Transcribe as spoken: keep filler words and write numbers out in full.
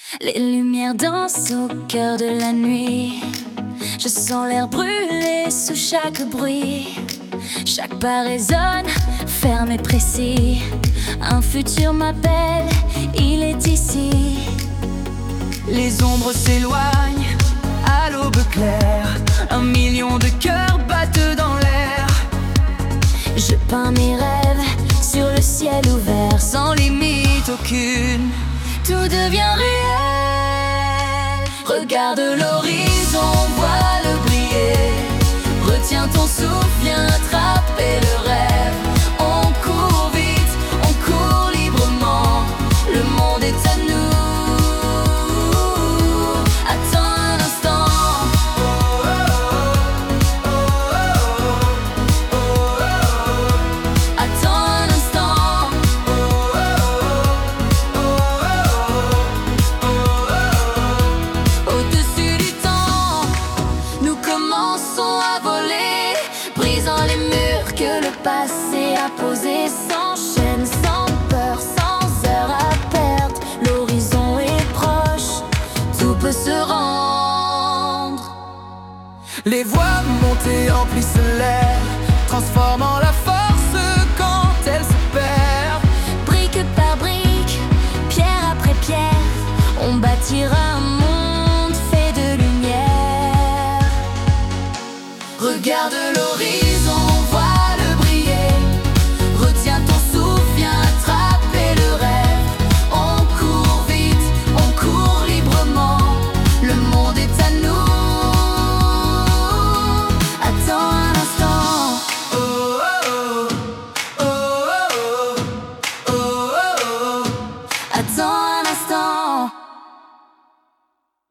Les lumières dansent au cœur de la nuit. Je sens l'air brûler sous chaque bruit. Chaque pas résonne, ferme et précis. Un futur m'appelle, il est ici. Les ombres s'éloignent à l'aube claire. Un million de cœurs battent dans l'air. Je peins mes rêves sur le ciel ouvert, sans limite aucune. Tout devient réel. Regarde l'horizon, vois-le briller. Retiens ton souffle, viens attraper le rêve. On court vite, on court librement. Le monde est à nous. Attends un instant. Attends un instant. Au-dessus du temps, nous commençons à voler, brisant les murs que le passé a posés. Sans chaîne, sans peur, sans heure à perdre. L'horizon est proche, tout peut se rendre. Les voix montées emplissent l'air, transformant la force quand elle se perd. Brique par brique, pierre après pierre, on bâtira un monde fait de lumière. Regarde l'horizon.